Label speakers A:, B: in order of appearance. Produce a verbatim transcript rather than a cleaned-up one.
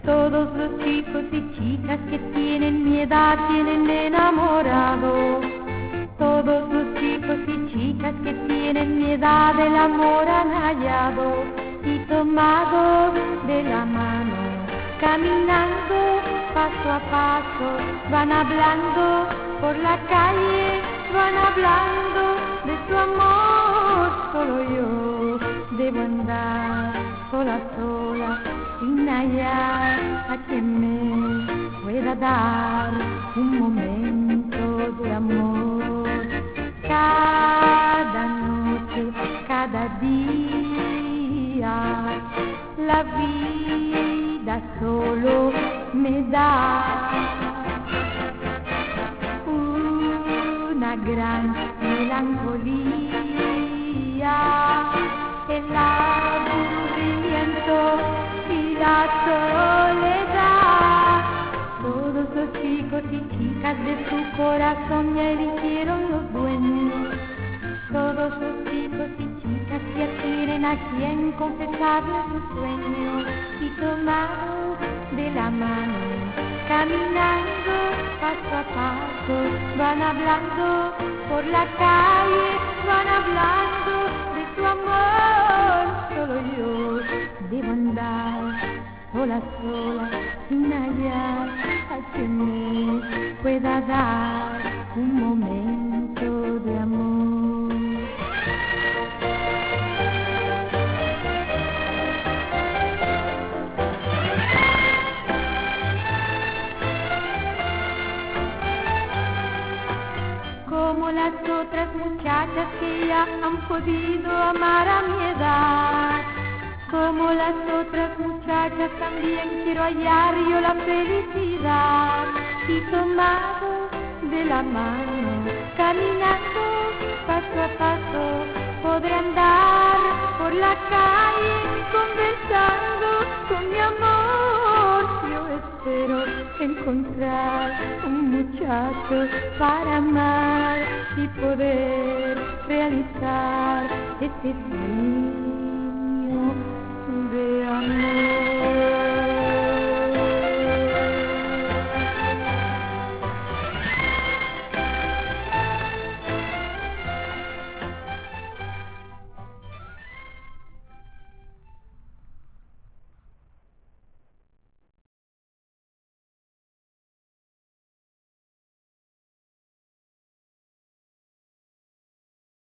A: Todos los chicos y chicas que tienen mi edad tienen enamorado. Todos los chicos y chicas que tienen mi edad el amor han hallado. Y tomados de la mano, caminando paso a paso, van hablando por la calle, van hablando de su amor. Solo yo debo andar sola, sola, sin hallar a quien me pueda dar un momento de amor. Cada noche, cada día, la vida solo me da una gran melancolía, el aburrimiento y la soledad. Todos los chicos y chicas de su corazón ya eligieron los dueños. Todos los chicos y chicas ya tienen a quien confesarles sus sueños. Y tomados de la mano, caminando paso a paso, van hablando por la calle, van hablando de su amor. Solo yo debo andar sola, sola, sin hallar a quien me pueda dar un momento de amor. Como las otras muchachas que ya han podido amar a mi edad, como las otras muchachas también quiero hallar yo la felicidad. Y tomado de la mano, caminando paso a paso, podré andar por la calle conversando con mi amor. Yo espero encontrar un muchacho para amar y poder realizar ese sueño.